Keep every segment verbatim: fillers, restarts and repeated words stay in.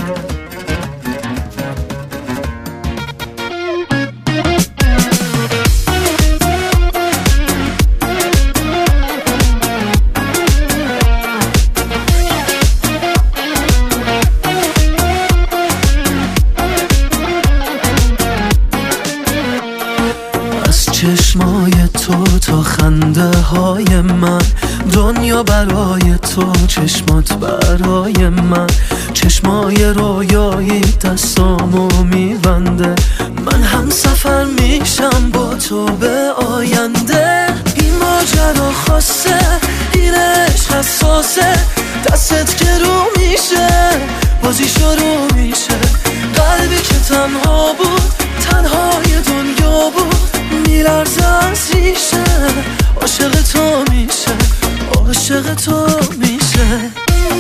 چشمای تو تا خنده های من، دنیا برای تو، چشمات برای من. چشمای رویایی دستامو میبنده، من هم سفر میشم با تو به آینده. این ماجرا خاصه، این عشق حساسه، دستت که رو میشه بازی شروع میشه. قلبی که تنها بود، تنهای دنیا بود، میلرزه از ریشه. عاشق تو میشه، عاشق تو میشه.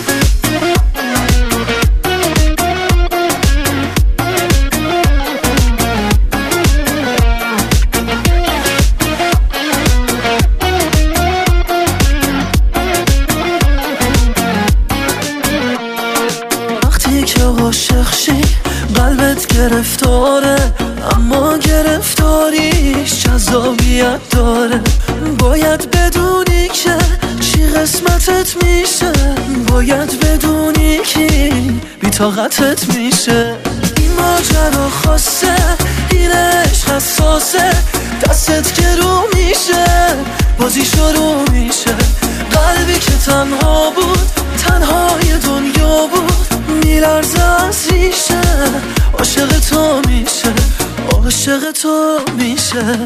وقتی که عاشق شی قلبت گرفتاره، اما گرفتاریش جذابیت داره. باید بدونی که چی قسمتت میشه، باید بدونی که بی طاقتت میشه. این ماجرا خاصه، این عشق حساسه، دستت که رو میشه بازی شروع میشه. قلبی که تنها بود، تنهای دنیا بود، میلرزه از ریشه. عاشق تو میشه، عاشق تو میشه.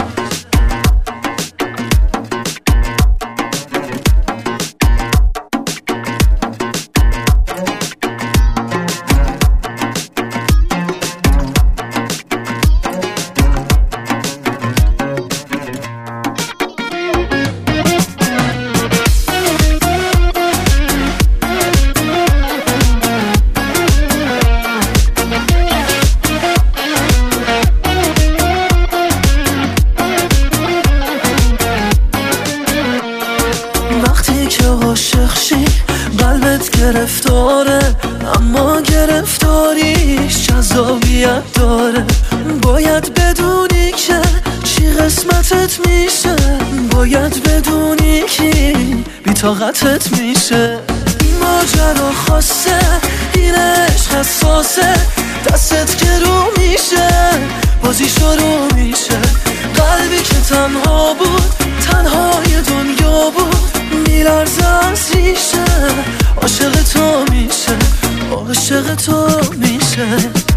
وقتی که عاشق شی قلبت گرفتاره، اما گرفتاریش جذابیت داره. باید بدونی که چی قسمتت میشه، باید بدونی که بی طاقتت میشه. این ماجرا خاصه، این عشق حساسه، دستت که رو میشه بازی شروع میشه. قلبی که تنها بود، تنهای دنیا بود، میلرزه از ریشه. عاشق تو میشه، عاشق تو میشه.